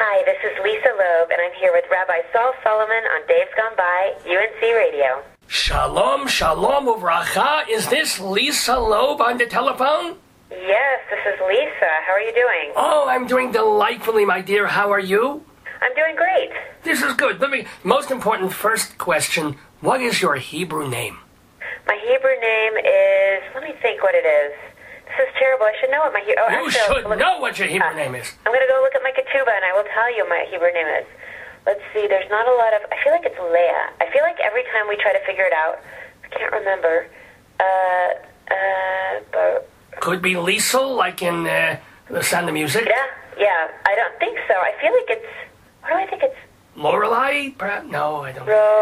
Hi, this is Lisa Loeb, and I'm here with Rabbi Saul Solomon on Days Gone By, UNC Radio. Shalom, shalom uvracha. Is this Lisa Loeb on the telephone? Yes, this is Lisa. How are you doing? Oh, I'm doing delightfully, my dear. How are you? I'm doing great. This is good. Most important first question, what is your Hebrew name? My Hebrew name is, let me think what it is. This is terrible. I should know what my Hebrew... You should know what your Hebrew name is. I'm going to go look at my ketubah, and I will tell you my Hebrew name is. Let's see, there's not a lot of... I feel like it's Leah. I feel like every time we try to figure it out, I can't remember. Could be Liesel, like in The Sound of Music? Yeah. I don't think so. I feel like it's... What do I think it's... Lorelei? Perhaps? No, I don't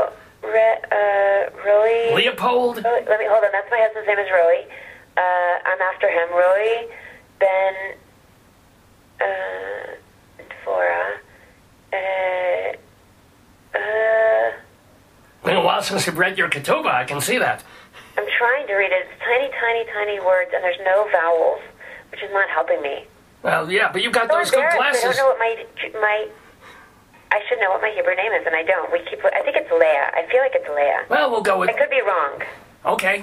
Roy... Leopold? Let me... Hold on. That's my husband's name is Roy. I'm after him. Roy Ben... Dvora... Been a while since you've read your ketubah, I can see that. I'm trying to read it. It's tiny, tiny, tiny words, and there's no vowels, which is not helping me. Well, yeah, but you've got those good glasses. I don't know what my... I should know what my Hebrew name is, and I don't. I think it's Leah. I feel like it's Leah. Well, we'll go with... I could be wrong. Okay.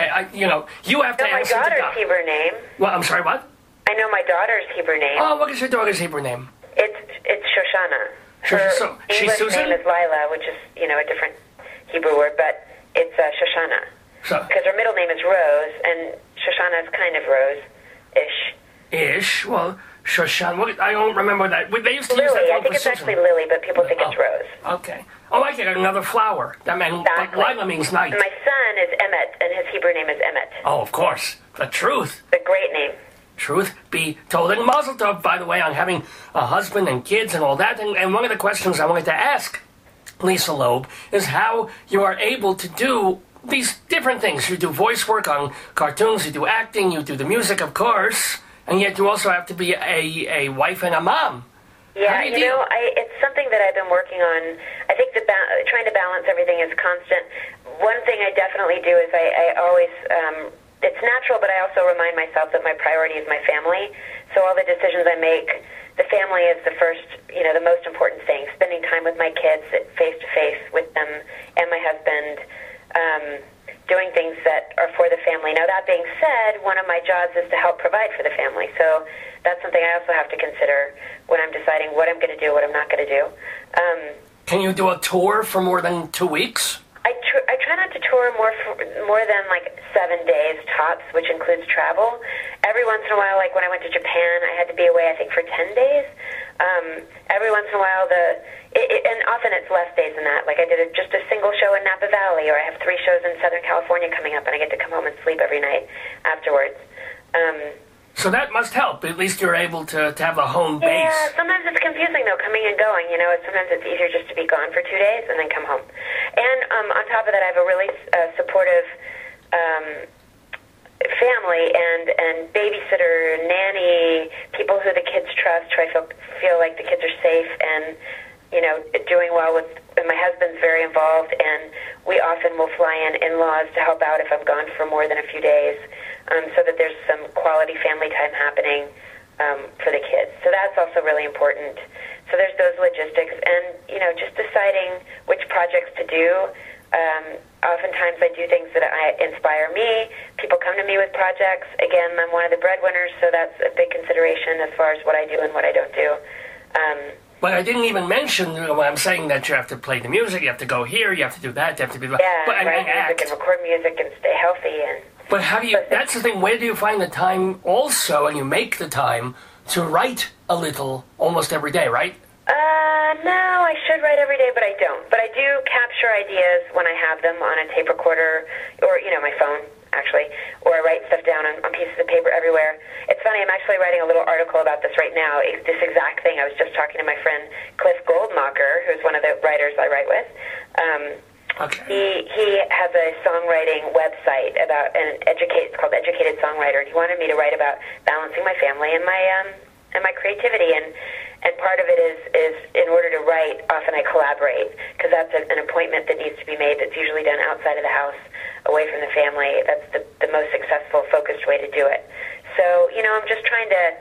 You have to answer my to daughter's God. Hebrew name. Well, I'm sorry, what? I know my daughter's Hebrew name. Oh, what is your daughter's Hebrew name? It's Shoshana. So she's English Susan? name is Lila, which is, a different Hebrew word, but it's Shoshana. Because her middle name is Rose, and Shoshana is kind of Rose-ish. Ish? Well, Shoshana, I don't remember that. They used to Lily. use that I think it's actually Lily, but people think it's Rose. Okay. Oh, I get another flower. That means Lila means night. And my son is Emmett, and his Hebrew name is Emmett. Oh, of course. The truth. The great name. Truth be told. And Mazel Tov, by the way, on having a husband and kids and all that. And one of the questions I wanted to ask Lisa Loeb is how you are able to do these different things. You do voice work on cartoons, you do acting, you do the music, of course, and yet you also have to be a wife and a mom. Yeah, it's something that I've been working on. I think trying to balance everything is constant. One thing I definitely do is I always... it's natural, but I also remind myself that my priority is my family. So all the decisions I make, the family is the first, the most important thing. Spending time with my kids face-to-face with them and my husband, doing things that are for the family. Now, that being said, one of my jobs is to help provide for the family. So that's something I also have to consider when I'm deciding what I'm going to do, what I'm not going to do. Can you do a tour for more than 2 weeks? I try not to tour more than like 7 days tops, which includes travel. Every once in a while, like when I went to Japan, I had to be away, I think, for 10 days. Every once in a while, and often it's less days than that. Like I did just a single show in Napa Valley, or I have 3 shows in Southern California coming up, and I get to come home and sleep every night afterwards. So that must help. At least you're able to have a home base. Yeah, sometimes it's confusing, though, coming and going. Sometimes it's easier just to be gone for 2 days and then come home. And on top of that, I have a really supportive family and babysitter, nanny, people who the kids trust, who I feel like the kids are safe and, doing well with. And my husband's very involved, and we often will fly in-laws to help out if I'm gone for more than a few days, so that there's some quality family time happening for the kids. So that's also really important. So there's those logistics, and just deciding which projects to do. Oftentimes I do things that inspire me. People come to me with projects. Again, I'm one of the breadwinners, so that's a big consideration as far as what I do and what I don't do. But I didn't even mention when I'm saying that you have to play the music, you have to go here, you have to do that, you have to be... Yeah, but, write music and record music and stay healthy. But that's the thing, where do you find the time also, and you make the time, to write a little almost every day, right? No, I should write every day, but I don't. But I do capture ideas when I have them on a tape recorder or, my phone, actually, or I write stuff down on pieces of paper everywhere. It's funny, I'm actually writing a little article about this right now, this exact thing. I was just talking to my friend Cliff Goldmacher, who's one of the writers I write with. Okay. He has a songwriting website it's called Educated Songwriter, and he wanted me to write about balancing my family and my creativity, and part of it is in order to write, often I collaborate, because that's an appointment that needs to be made that's usually done outside of the house, away from the family. That's the most successful, focused way to do it. So, I'm just trying to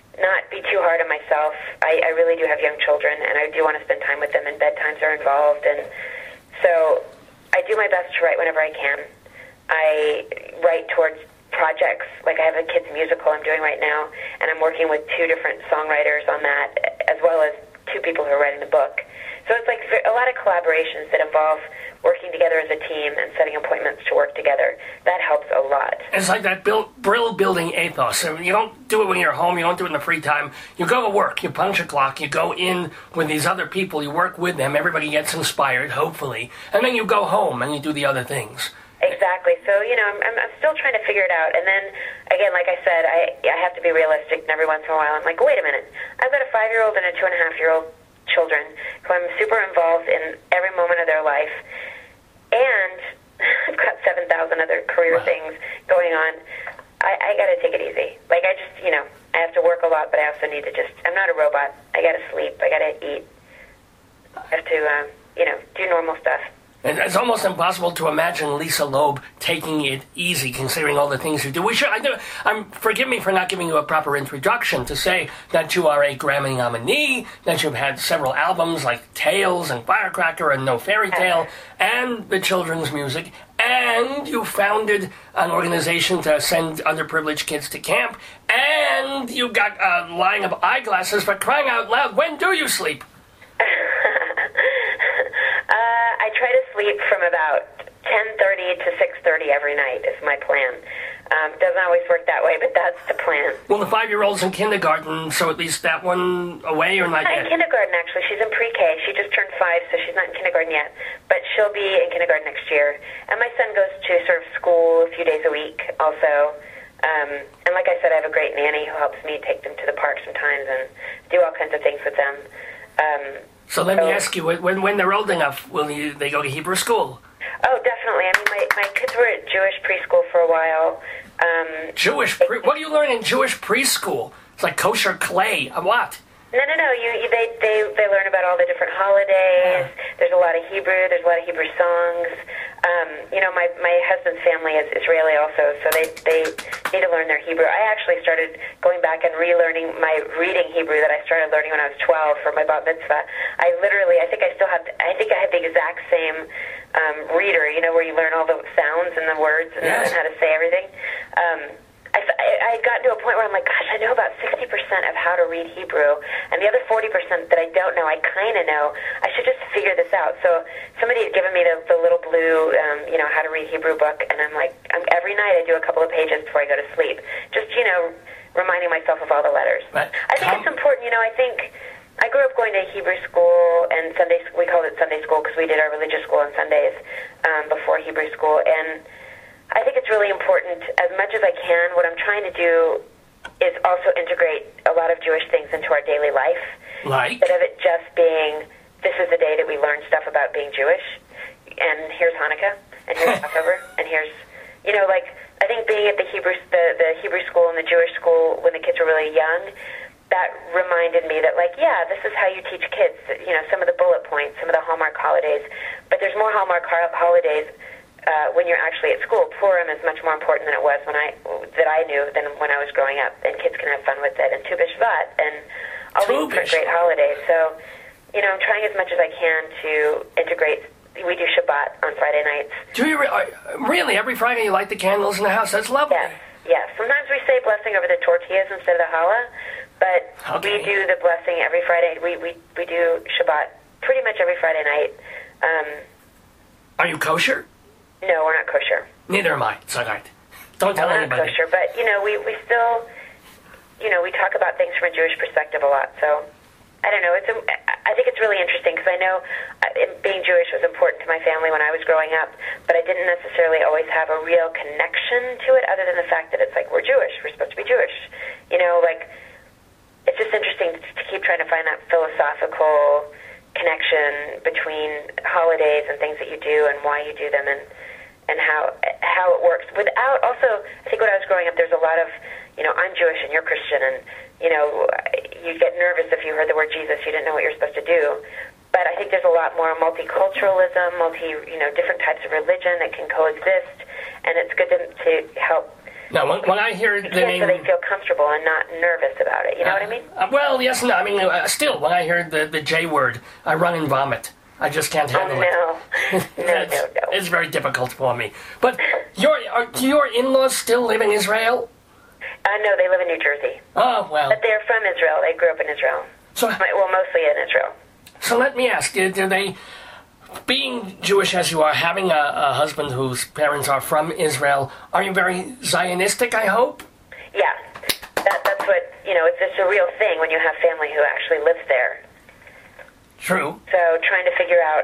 not be too hard on myself. I really do have young children, and I do want to spend time with them, and bedtimes are involved, and so I do my best to write whenever I can. I write towards projects, like I have a kids musical I'm doing right now, and I'm working with 2 different songwriters on that, as well as 2 people who are writing the book. So it's like a lot of collaborations that involve working together as a team and setting appointments to work together. That helps a lot. It's like that brill building ethos. So you don't do it when you're home. You don't do it in the free time. You go to work. You punch a clock. You go in with these other people. You work with them. Everybody gets inspired, hopefully. And then you go home and you do the other things. Exactly. So, I'm still trying to figure it out. And then, again, like I said, I have to be realistic. And every once in a while, I'm like, wait a minute. I've got a 5-year-old and a 2.5-year-old children who I'm super involved in every moment of their life. And I've got 7,000 other career things going on. I got to take it easy. Like, I just, I have to work a lot, but I also need to I'm not a robot. I got to sleep. I got to eat. I have to, do normal stuff. And it's almost impossible to imagine Lisa Loeb taking it easy, considering all the things you do. Forgive me for not giving you a proper introduction to say that you are a Grammy nominee, that you've had several albums like Tales and Firecracker and No Fairy Tale, and the children's music, and you founded an organization to send underprivileged kids to camp, and you got a line of eyeglasses. For crying out loud, when do you sleep? I try to sleep from about 10:30 to 6:30 every night is my plan. Doesn't always work that way, but that's the plan. Well, the 5-year-old's in kindergarten, so at least that one away or not yet? In kindergarten, actually. She's in pre-K. She just turned 5, so she's not in kindergarten yet. But she'll be in kindergarten next year. And my son goes to sort of school a few days a week also. And like I said, I have a great nanny who helps me take them to the park sometimes and do all kinds of things with them. So let me ask you, when they're old enough, they go to Hebrew school? Oh, definitely. I mean, my kids were at Jewish preschool for a while. What do you learn in Jewish preschool? It's like kosher clay. What? No. They learn about all the different holidays. There's a lot of Hebrew. There's a lot of Hebrew songs. My husband's family is Israeli also, so they need to learn their Hebrew. I actually started going back and relearning my reading Hebrew that I started learning when I was 12 for my bat mitzvah. I think I had the exact same reader, where you learn all the sounds and the words and how to say everything. I got to a point where I'm like, gosh, I know about 60% of how to read Hebrew, and the other 40% that I don't know, I kind of know. I should just figure this out. So somebody had given me the little blue, how to read Hebrew book, and I'm like, every night I do a couple of pages before I go to sleep, just, reminding myself of all the letters. But I think it's important, I think I grew up going to Hebrew school and Sunday. We called it Sunday school because we did our religious school on Sundays before Hebrew school, and I think it's really important, as much as I can, what I'm trying to do is also integrate a lot of Jewish things into our daily life. Like? Instead of it just being, this is the day that we learn stuff about being Jewish, and here's Hanukkah, and here's Passover, and here's, I think being at the Hebrew school and the Jewish school when the kids were really young, that reminded me that, this is how you teach kids, some of the bullet points, some of the Hallmark holidays, but there's more Hallmark holidays when you're actually at school. Purim is much more important than it was that I knew than when I was growing up, and kids can have fun with it, and Tu B'Shvat, and all these different great holidays. So, I'm trying as much as I can to integrate. We do Shabbat on Friday nights. Do you really? Every Friday you light the candles in the house? That's lovely. Yes. Sometimes we say blessing over the tortillas instead of the challah, but we do the blessing every Friday. We do Shabbat pretty much every Friday night. Are you kosher? No, we're not kosher. Neither am I. It's all right. Don't tell anybody. We're not kosher, but, we still, we talk about things from a Jewish perspective a lot, so I don't know. I think it's really interesting because I know being Jewish was important to my family when I was growing up, but I didn't necessarily always have a real connection to it other than the fact that it's like, we're Jewish, we're supposed to be Jewish. It's just interesting to keep trying to find that philosophical connection between holidays and things that you do and why you do them and how it works. Without also, I think when I was growing up, there's a lot of, I'm Jewish and you're Christian, and, you get nervous if you heard the word Jesus, you didn't know what you're supposed to do. But I think there's a lot more multiculturalism, different types of religion that can coexist, and it's good to help Now, when I hear the name... So they feel comfortable and not nervous about it. You know what I mean? Well, yes, no. I mean, still, when I hear the J word, I run and vomit. I just can't handle it. No. It's very difficult for me. But do your in-laws still live in Israel? No, they live in New Jersey. Oh, well. But they're from Israel. They grew up in Israel. Mostly in Israel. So let me ask, do they, being Jewish as you are, having a husband whose parents are from Israel, are you very Zionistic, I hope? Yeah. That's what, it's a real thing when you have family who actually lives there. True. So trying to figure out,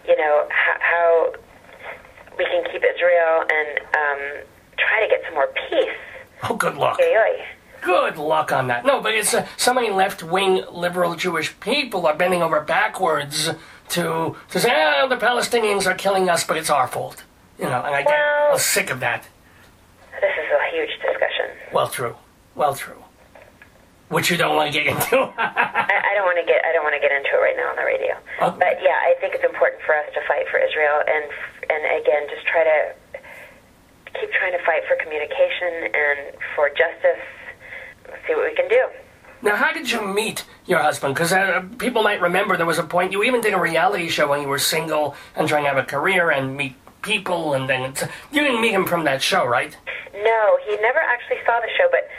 how we can keep Israel and try to get some more peace. Oh, good luck. Oy. Good luck on that. No, but it's so many left-wing liberal Jewish people are bending over backwards to say, the Palestinians are killing us, but it's our fault. And I'm sick of that. This is a huge discussion. Well, true. Which you don't want to get into. I don't want to get into it right now on the radio. Okay. But yeah, I think it's important for us to fight for Israel and again, just keep trying to fight for communication and for justice. See what we can do. Now, how did you meet your husband? Because people might remember there was a point you even did a reality show when you were single and trying to have a career and meet people, and then you didn't meet him from that show, right? No, he never actually saw the show, but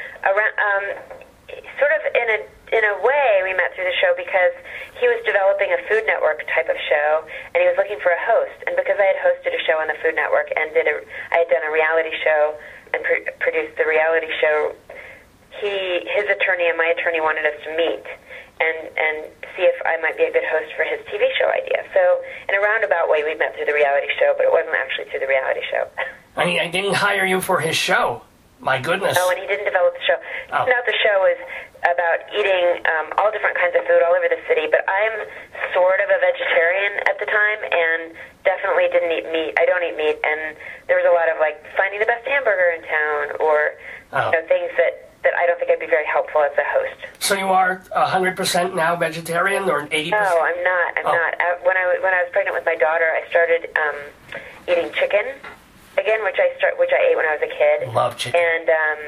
sort of in a way we met through the show because he was developing a Food Network type of show, and he was looking for a host. And because I had hosted a show on the Food Network and I had done a reality show and produced the reality show, his attorney and my attorney wanted us to meet and see if I might be a good host for his TV show idea. So in a roundabout way, we met through the reality show, but it wasn't actually through the reality show. I mean, I didn't hire you for his show. My goodness. Oh, and he didn't develop the show. Oh. Now the show is about eating all different kinds of food all over the city, but I'm sort of a vegetarian at the time and definitely didn't eat meat. I don't eat meat, and there was a lot of, finding the best hamburger in town or things that I don't think I'd be very helpful as a host. So you are 100% now vegetarian or 80%? No, I'm not. I'm not. When I was pregnant with my daughter, I started eating chicken again, which I ate when I was a kid. Love chicken. And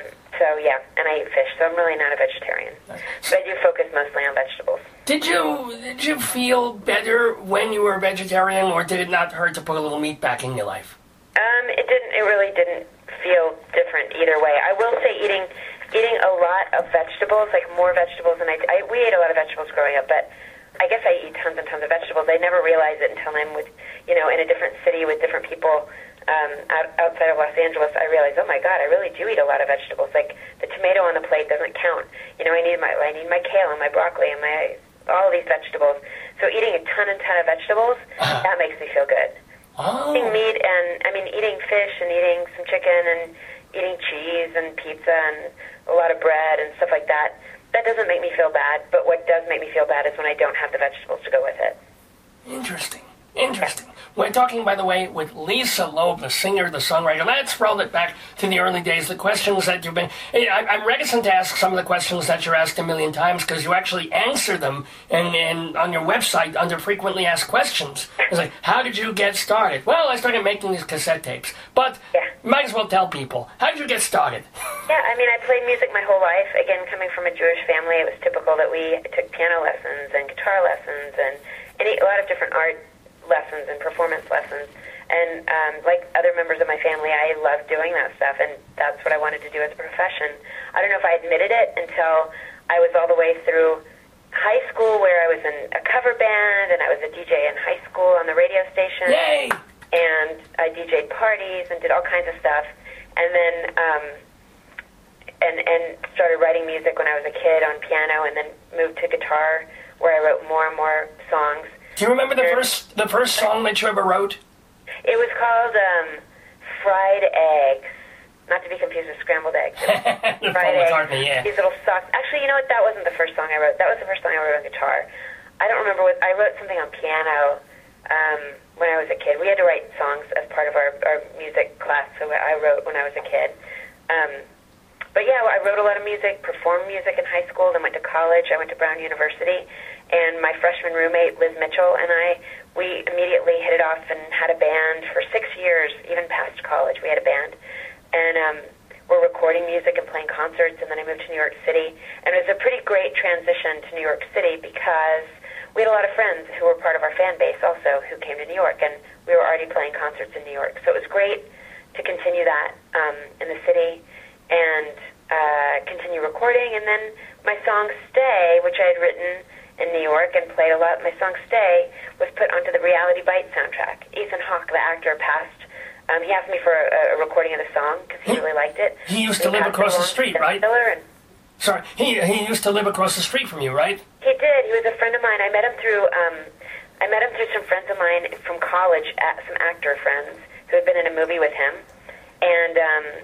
and I eat fish, so I'm really not a vegetarian. But I do focus mostly on vegetables. Did you feel better when you were a vegetarian, or did it not hurt to put a little meat back in your life? It didn't. It really didn't feel different either way. I will say eating a lot of vegetables, more vegetables than we ate a lot of vegetables growing up, but I guess I eat tons and tons of vegetables. I never realize it until I'm with, in a different city with different people outside of Los Angeles. I realize, oh my God, I really do eat a lot of vegetables. The tomato on the plate doesn't count. I need my kale and my broccoli and all these vegetables. So eating a ton of vegetables, that makes me feel good. Oh. Eating meat eating fish and eating some chicken and eating cheese and pizza and a lot of bread and stuff like that, that doesn't make me feel bad. But what does make me feel bad is when I don't have the vegetables to go with it. Interesting. We're talking, by the way, with Lisa Loeb, the singer, the songwriter. Let's roll it back to the early days. The questions that you've been... I'm reticent to ask some of the questions that you're asked a million times because you actually answer them and on your website under frequently asked questions. It's like, how did you get started? Well, I started making these cassette tapes. But might as well tell people. How did you get started? Yeah, I played music my whole life. Again, coming from a Jewish family, it was typical that we took piano lessons and guitar lessons and a lot of different art lessons and performance lessons. And like other members of my family, I loved doing that stuff, and that's what I wanted to do as a profession. I don't know if I admitted it until I was all the way through high school, where I was in a cover band, and I was a DJ in high school on the radio station. Yay! And I DJ'd parties and did all kinds of stuff. And then and started writing music when I was a kid on piano, and then moved to guitar, where I wrote more and more songs. Do you remember the first song that you ever wrote? It was called Fried Eggs, not to be confused with Scrambled Eggs. Fried Eggs. McCartney, yeah. These little socks. Actually, you know what? That wasn't the first song I wrote. That was the first song I wrote on guitar. I don't remember what... I wrote something on piano when I was a kid. We had to write songs as part of our music class, so I wrote when I was a kid. But yeah, I wrote a lot of music, performed music in high school, then went to college. I went to Brown University. And my freshman roommate, Liz Mitchell, and we immediately hit it off and had a band for 6 years, even past college. We had a band. And were recording music and playing concerts, and then I moved to New York City. And it was a pretty great transition to New York City because we had a lot of friends who were part of our fan base also who came to New York, and we were already playing concerts in New York. So it was great to continue that in the city and continue recording. And then my song Stay, which I had written in New York and played a lot, my song Stay was put onto the Reality Bites soundtrack. Ethan Hawke, the actor, passed. He asked me for a recording of the song because he really liked it. He used to live across the street, right? Sorry, he used to live across the street from you, right? He did. He was a friend of mine. I met him through some friends of mine from college, some actor friends who had been in a movie with him, and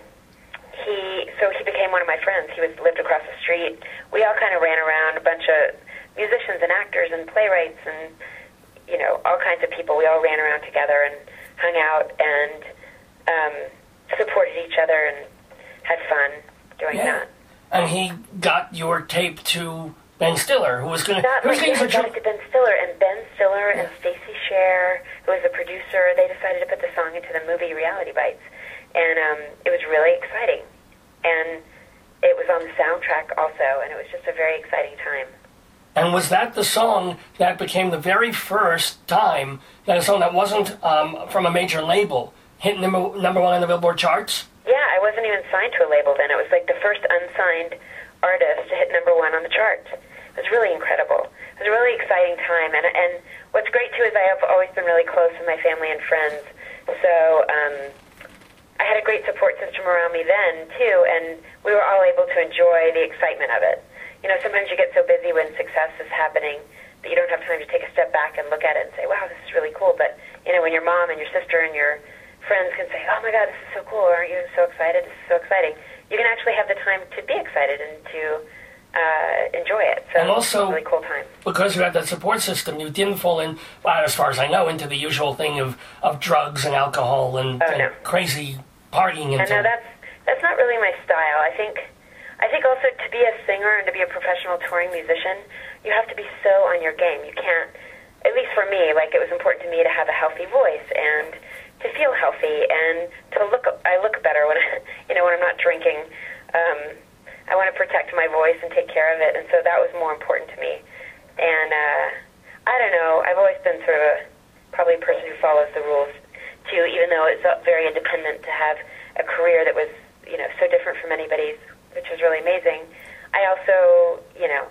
he became one of my friends. He lived across the street. We all kind of ran around, a bunch of musicians and actors and playwrights and all kinds of people. We all ran around together and hung out and supported each other and had fun doing that. And he got your tape to Ben Stiller, who was going to... Got it to Ben Stiller, and Ben Stiller and Stacey Scher, who was the producer, they decided to put the song into the movie Reality Bites. And it was really exciting. And it was on the soundtrack also, and it was just a very exciting time. And was that the song that became the very first time that a song that wasn't from a major label hit number one on the Billboard charts? Yeah, I wasn't even signed to a label then. It was like the first unsigned artist to hit number one on the charts. It was really incredible. It was a really exciting time. And what's great, too, is I have always been really close with my family and friends. So I had a great support system around me then, too, and we were all able to enjoy the excitement of it. Sometimes you get so busy when success is happening that you don't have time to take a step back and look at it and say, wow, this is really cool. But, when your mom and your sister and your friends can say, oh, my God, this is so cool. Aren't you so excited? This is so exciting. You can actually have the time to be excited and to enjoy it. So and also, it's a really cool time. Because you had that support system, you didn't fall in, as far as I know, into the usual thing of drugs and alcohol and crazy partying. And no, that's not really my style. I think also to be a singer and to be a professional touring musician, you have to be so on your game. You can't, at least for me, it was important to me to have a healthy voice and to feel healthy and I look better when when I'm not drinking. I want to protect my voice and take care of it, and so that was more important to me. And I don't know, I've always been sort of probably a person who follows the rules too, even though it's very independent to have a career that was so different from anybody's, which was really amazing. I also,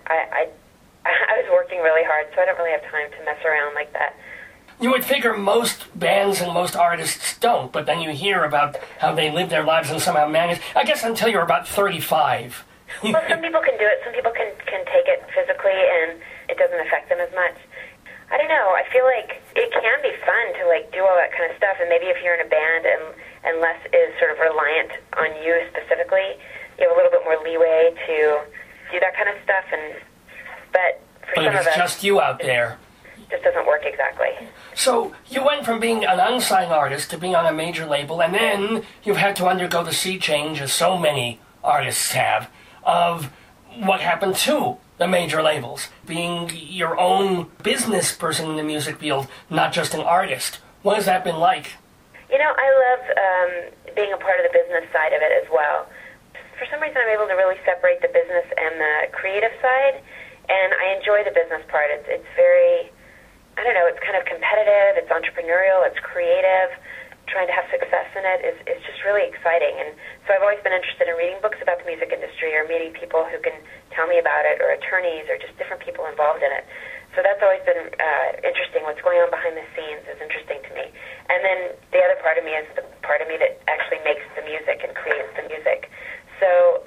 I was working really hard, so I don't really have time to mess around like that. You would figure most bands and most artists don't, but then you hear about how they live their lives and somehow manage, I guess until you're about 35. Well, some people can do it. Some people can take it physically, and it doesn't affect them as much. I don't know. I feel like it can be fun to, do all that kind of stuff, and maybe if you're in a band and less is sort of reliant on you specifically, you have a little bit more leeway to do that kind of stuff. But for some of us, if it's just you out there, it just doesn't work exactly. So you went from being an unsigned artist to being on a major label, and then you've had to undergo the sea change, as so many artists have, of what happened to the major labels, being your own business person in the music field, not just an artist. What has that been like? I love being a part of the business side of it as well. For some reason, I'm able to really separate the business and the creative side, and I enjoy the business part. It's very, I don't know, it's kind of competitive, it's entrepreneurial, it's creative. Trying to have success in it is just really exciting. And so I've always been interested in reading books about the music industry or meeting people who can tell me about it, or attorneys, or just different people involved in it. So that's always been interesting. What's going on behind the scenes is interesting to me. And then the other part of me is the part of me that actually makes the music and creates the music. So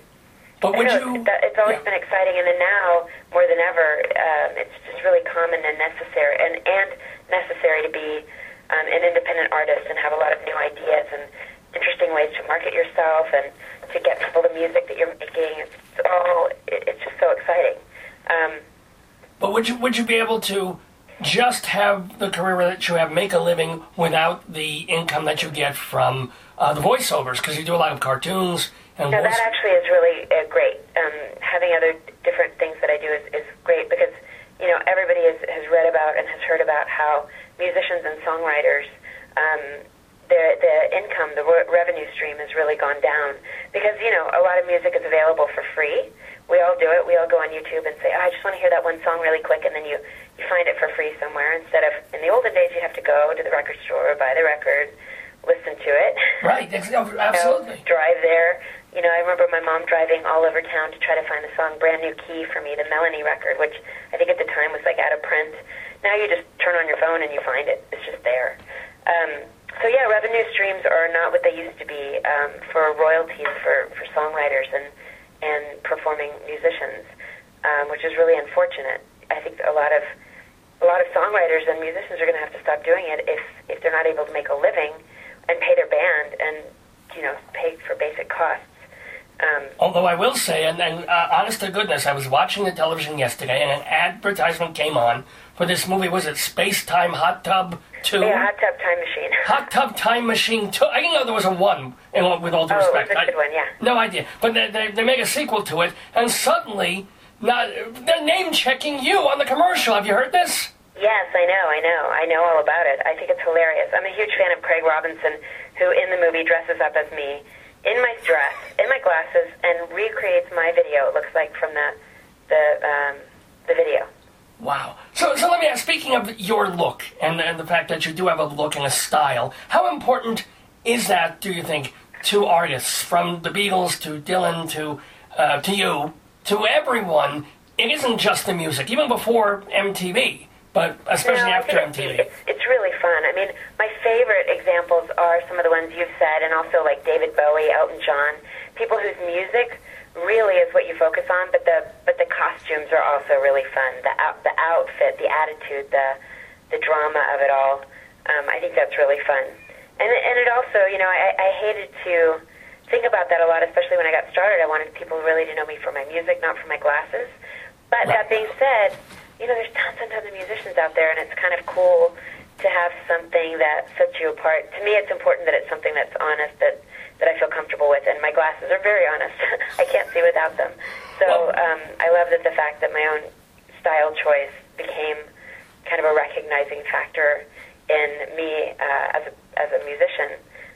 it's always been exciting. And then now, more than ever, it's just really common and necessary and necessary to be an independent artist and have a lot of new ideas and interesting ways to market yourself and to get people the music that you're making. It's just so exciting. But would you be able to just have the career that you have, make a living without the income that you get from the voiceovers? Because you do a lot of cartoons and that actually is really great. Having other different things that I do is great because everybody has read about and has heard about how musicians and songwriters the income, the revenue stream has really gone down because, you know, a lot of music is available for free. We all do it. We all go on YouTube and say, oh, I just want to hear that one song really quick, and then you find it for free somewhere instead of, in the olden days, you have to go to the record store, buy the record, listen to it. Right, absolutely. You know, drive there. You know, I remember my mom driving all over town to try to find the song Brand New Key for me, the Melanie record, which I think at the time was like out of print. Now you just turn on your phone and you find it. It's just there. So yeah, revenue streams are not what they used to be for royalties for songwriters and performing musicians, which is really unfortunate. I think a lot of songwriters and musicians are going to have to stop doing it if they're not able to make a living and pay their band and, you know, pay for basic costs. Although I will say, and honest to goodness, I was watching the television yesterday, and an advertisement came on for this movie. Was it Space Time Hot Tub 2? Yeah, Hot Tub Time Machine. Hot Tub Time Machine 2. I didn't know there was a 1, with all due respect. Oh, it was a good one, yeah. No idea. But they make a sequel to it, and suddenly they're name-checking you on the commercial. Have you heard this? Yes, I know all about it. I think it's hilarious. I'm a huge fan of Craig Robinson, who in the movie dresses up as me in my dress, in my glasses, and recreates my video, it looks like, from the video. Wow. So let me ask, speaking of your look and the fact that you do have a look and a style, how important is that, do you think, to artists, from the Beatles to Dylan to you, to everyone? It isn't just the music, even before MTV. But especially after MTV. It's really fun. I mean, my favorite examples are some of the ones you've said, and also like David Bowie, Elton John, people whose music really is what you focus on, but the costumes are also really fun. The outfit, the attitude, the drama of it all. I think that's really fun. And it also, you know, I hated to think about that a lot, especially when I got started. I wanted people really to know me for my music, not for my glasses. But that being said, you know, there's tons and tons of musicians out there, and it's kind of cool to have something that sets you apart. To me, it's important that it's something that's honest, that I feel comfortable with, and my glasses are very honest. I can't see without them. So I love the fact that my own style choice became kind of a recognizing factor in me as a musician.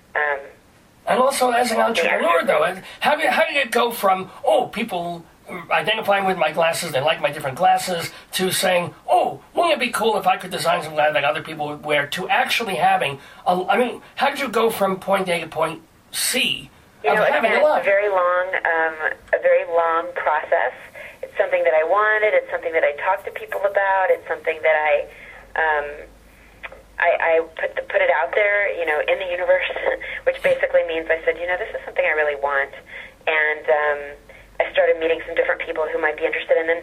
And also as an entrepreneur, though, how did it go from, people identifying with my glasses, they like my different glasses, to saying, wouldn't it be cool if I could design some glasses that other people would wear, to actually having, how did you go from point A to point C? You know, it's been a very long process. It's something that I wanted, it's something that I talked to people about, it's something that I put it out there, you know, in the universe, which basically means I said, you know, this is something I really want, and I started meeting some different people who might be interested, and then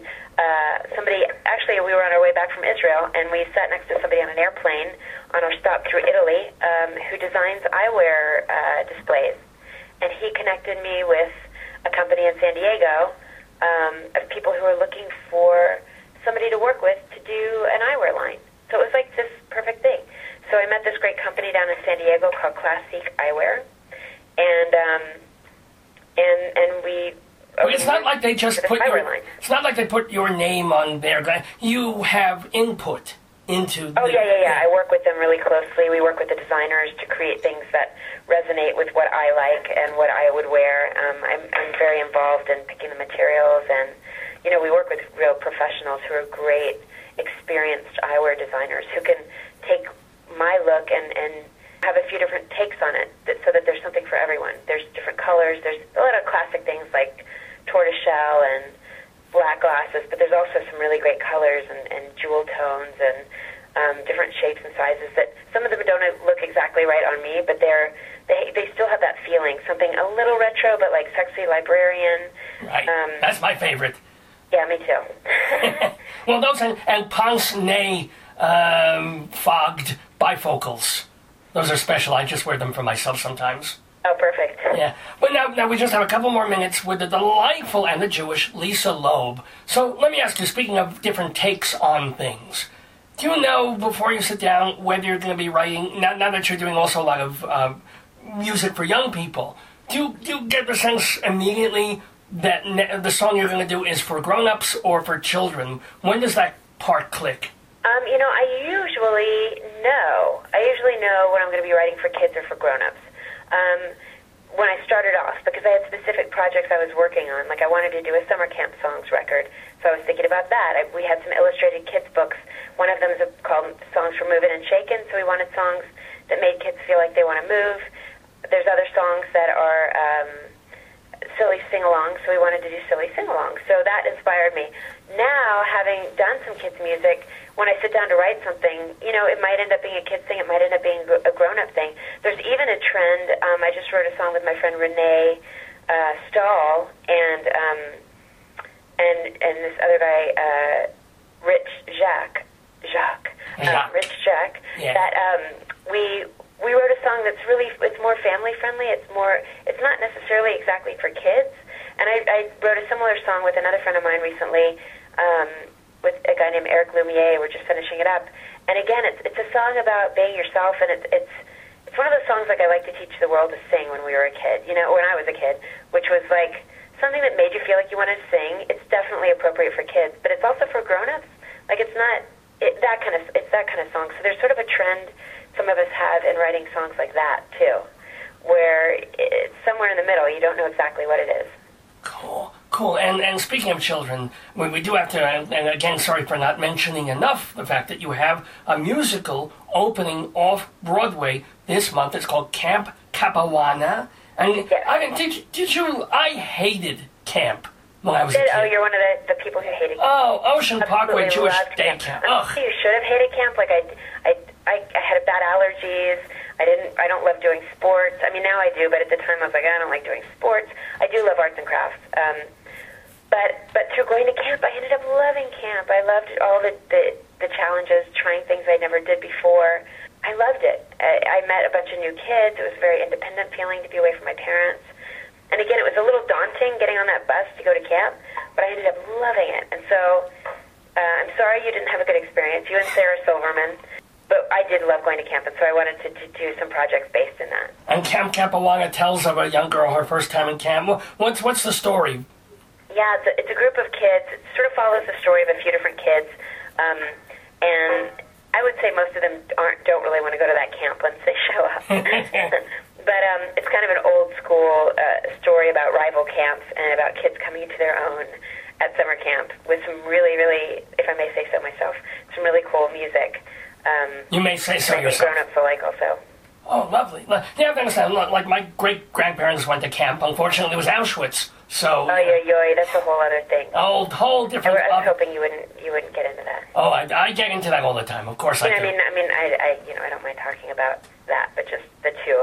we were on our way back from Israel, and we sat next to somebody on an airplane on our stop through Italy who designs eyewear displays, and he connected me with a company in San Diego of people who are looking for somebody to work with to do an eyewear line. So it was like this perfect thing. So I met this great company down in San Diego called Classique Eyewear, and we. It's not like they just put it's not like they put your name on their glass. You have input into. Yeah. I work with them really closely. We work with the designers to create things that resonate with what I like and what I would wear. I'm very involved in picking the materials, and you know, we work with real professionals who are great, experienced eyewear designers who can take my look and have a few different takes on it, so that there's something for everyone. There's different colors. There's a lot of classic things like tortoiseshell and black glasses, but there's also some really great colors and jewel tones and different shapes and sizes that some of them don't look exactly right on me, but they still have that feeling, something a little retro, but like sexy librarian. Right. That's my favorite. Yeah, me too. Well, those and pince-nez fogged bifocals. Those are special. I just wear them for myself sometimes. Oh, perfect. Yeah. But now we just have a couple more minutes with the delightful and the Jewish Lisa Loeb. So let me ask you, speaking of different takes on things, do you know, before you sit down, whether you're going to be writing, now that you're doing also a lot of music for young people, do you get the sense immediately that the song you're going to do is for grown-ups or for children? When does that part click? You know, I usually know. I usually know what I'm going to be writing for kids or for grown-ups. When I started off, because I had specific projects I was working on, like I wanted to do a summer camp songs record, so I was thinking about that. We had some illustrated kids books. One of them is called Songs for Moving and Shaken, so we wanted songs that made kids feel like they want to move. There's other songs that are silly sing-alongs, so we wanted to do silly sing-alongs. So that inspired me. Now, having done some kids' music, when I sit down to write something, it might end up being a kid's thing, it might end up being a grown-up thing. There's even a trend, I just wrote a song with my friend Renee Stahl, and this other guy, Rich Jacques, Rich Jack, yeah. that we wrote a song that's it's more family-friendly, it's not necessarily exactly for kids, and I wrote a similar song with another friend of mine recently, with a guy named Eric Lumiere. We're just finishing it up. And again, it's a song about being yourself, and it's one of those songs like I like to teach the world to sing when we were a kid, when I was a kid, which was like something that made you feel like you wanted to sing. It's definitely appropriate for kids, but it's also for grown-ups. Like it's that kind of song. So there's sort of a trend some of us have in writing songs like that too, where it's somewhere in the middle. You don't know exactly what it is. Cool. And speaking of children, we do have to, and again, sorry for not mentioning enough the fact that you have a musical opening off Broadway this month. It's called Camp Capuana. And yes. I hated camp when I was a kid. Oh, you're one of the people who hated camp. Oh, Ocean Parkway Jewish Day Camp. You should have hated camp. Like I had bad allergies. I don't love doing sports. I mean, now I do, but at the time I was like, I don't like doing sports. I do love arts and crafts. But through going to camp, I ended up loving camp. I loved all the challenges, trying things I never did before. I loved it. I met a bunch of new kids. It was a very independent feeling to be away from my parents. And again, it was a little daunting getting on that bus to go to camp, but I ended up loving it. And so I'm sorry you didn't have a good experience, you and Sarah Silverman. But I did love going to camp, and so I wanted to do some projects based in that. And Camp Capuana tells of a young girl, her first time in camp. What's the story? Yeah, it's a group of kids. It sort of follows the story of a few different kids. And I would say most of them don't really want to go to that camp once they show up. But it's kind of an old school story about rival camps and about kids coming into their own at summer camp with some really, really, if I may say so myself, some really cool music. You may say so yourself. Grown-ups alike also. Oh, lovely. You have to understand, like my great-grandparents went to camp. Unfortunately, it was Auschwitz. So. Oh, that's a whole other thing. Whole different. I was hoping you wouldn't get into that. Oh, I get into that all the time. Of course, I do. I mean, I don't mind talking about that, but just the two.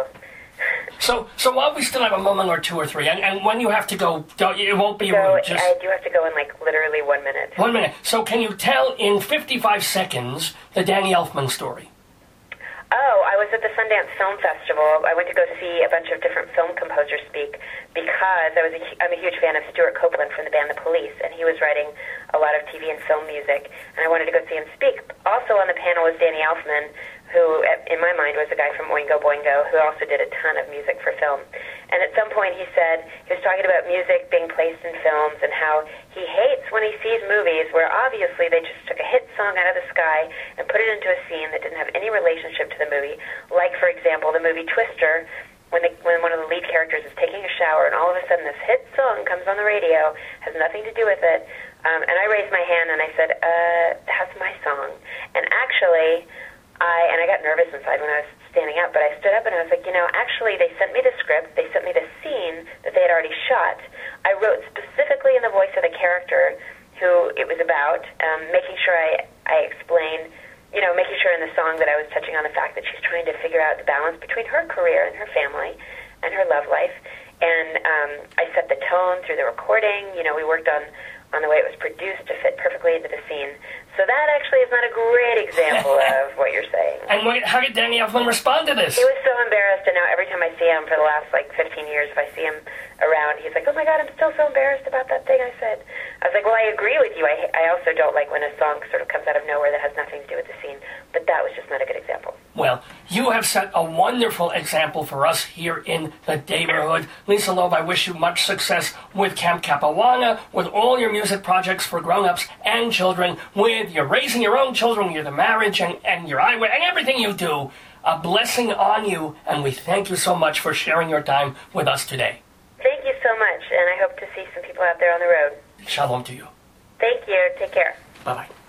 So while we still have a moment or two or three, and when you have to go, it won't be rude. I do have to go in literally 1 minute. 1 minute. So can you tell in 55 seconds the Danny Elfman story? Oh, I was at the Sundance Film Festival. I went to go see a bunch of different film composers speak because I'm a huge fan of Stuart Copeland from the band The Police, and he was writing a lot of TV and film music, and I wanted to go see him speak. Also on the panel was Danny Elfman, who, in my mind, was a guy from Oingo Boingo, who also did a ton of music for film. And at some point he said, he was talking about music being placed in films and how he hates when he sees movies where obviously they just took a hit song out of the sky and put it into a scene that didn't have any relationship to the movie. Like, for example, the movie Twister, when one of the lead characters is taking a shower and all of a sudden this hit song comes on the radio, has nothing to do with it, and I raised my hand and I said, that's my song. And actually, I got nervous inside when I was standing up, but I stood up and I was like, actually they sent me the script, they sent me the scene that they had already shot. I wrote specifically in the voice of the character who it was about, making sure I explained, making sure in the song that I was touching on the fact that she's trying to figure out the balance between her career and her family and her love life. And I set the tone through the recording. We worked on the way it was produced to fit perfectly into the scene. So that actually is not a great example of what you're saying. And how did Danny Elfman respond to this? He was so embarrassed, and now every time I see him for the last 15 years, if I see him around, he's like, oh my God, I'm still so embarrassed about that thing I said. I was like, well, I agree with you. I also don't like when a song sort of comes out of nowhere that has nothing to do with the scene, but that was just not a good example. Well, you have set a wonderful example for us here in the neighborhood. Lisa Loeb, I wish you much success with Camp Capuana, with all your music projects for grown-ups and children, with your raising your own children, your the marriage and your eyewear, and everything you do. a blessing on you, and we thank you so much for sharing your time with us today. Thank you so much, and I hope to see some people out there on the road. Shalom to you. Thank you. Take care. Bye-bye.